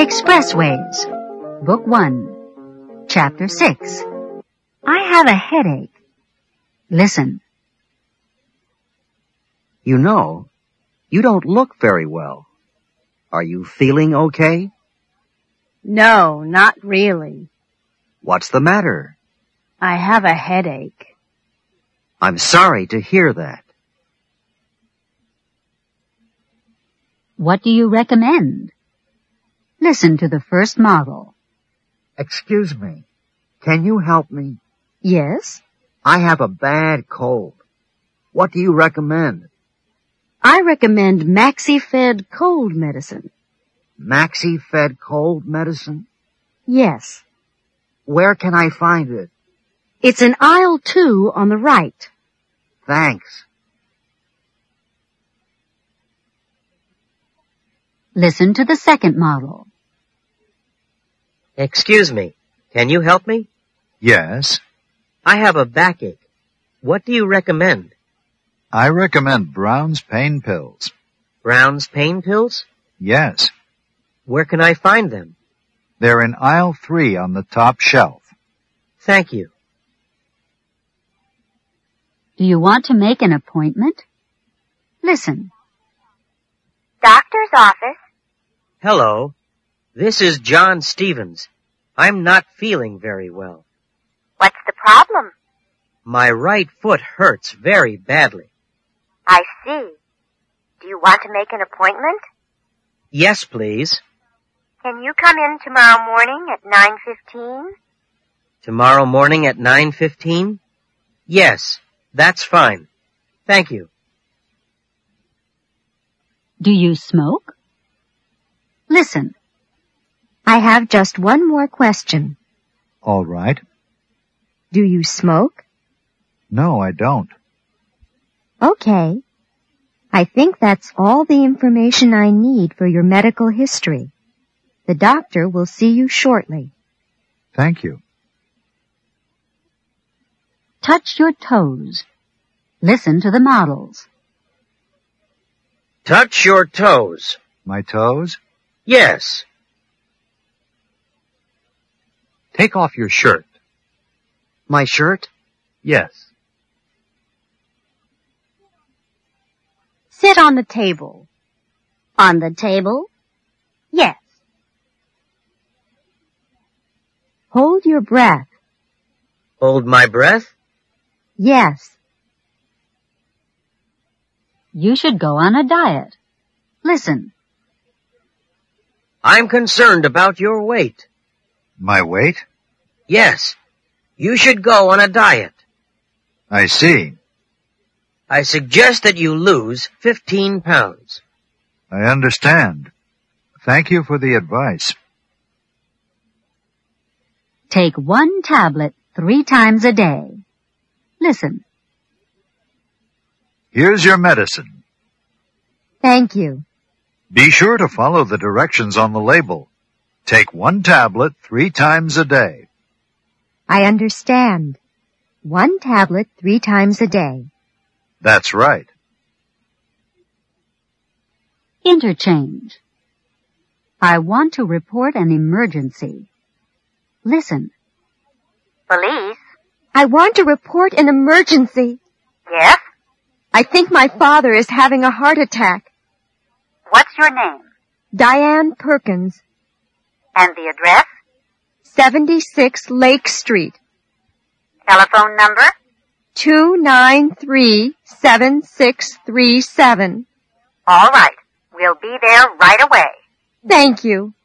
Expressways, Book 1, Chapter 6. I have a headache. Listen. You know, you don't look very well. Are you feeling okay? No, not really. What's the matter? I have a headache. I'm sorry to hear that. What do you recommend? Listen to the first model. Excuse me, can you help me? Yes? I have a bad cold. What do you recommend? I recommend Maxi-Fed cold medicine. Maxi-Fed cold medicine? Yes. Where can I find it? It's in aisle 2 on the right. Thanks. Listen to the second model. Excuse me, can you help me? Yes. I have a backache. What do you recommend? I recommend Brown's pain pills. Brown's pain pills? Yes. Where can I find them? They're in aisle 3 on the top shelf. Thank you. Do you want to make an appointment? Listen. Doctor's office. Hello. This is John Stevens. I'm not feeling very well. What's the problem? My right foot hurts very badly. I see. Do you want to make an appointment? Yes, please. Can you come in tomorrow morning at 9:15? Tomorrow morning at 9:15? Yes, that's fine. Thank you. Do you smoke? Listen. I have just one more question. All right. Do you smoke? No, I don't. Okay. I think that's all the information I need for your medical history. The doctor will see you shortly. Thank you. Touch your toes. Listen to the models. Touch your toes. My toes? Yes. Take off your shirt. My shirt? Yes. Sit on the table. On the table? Yes. Hold your breath. Hold my breath? Yes. You should go on a diet. Listen. I'm concerned about your weight. My weight? Yes. You should go on a diet. I see. I suggest that you lose 15 pounds. I understand. Thank you for the advice. Take 1 tablet 3 times a day. Listen. Here's your medicine. Thank you. Be sure to follow the directions on the label. Take 1 tablet 3 times a day. I understand. 1 tablet 3 times a day. That's right. Interchange. I want to report an emergency. Listen. Police? I want to report an emergency. Yes? I think my father is having a heart attack. What's your name? Diane Perkins. And the address? 76 Lake Street. Telephone number? 293-7637. All right. We'll be there right away. Thank you.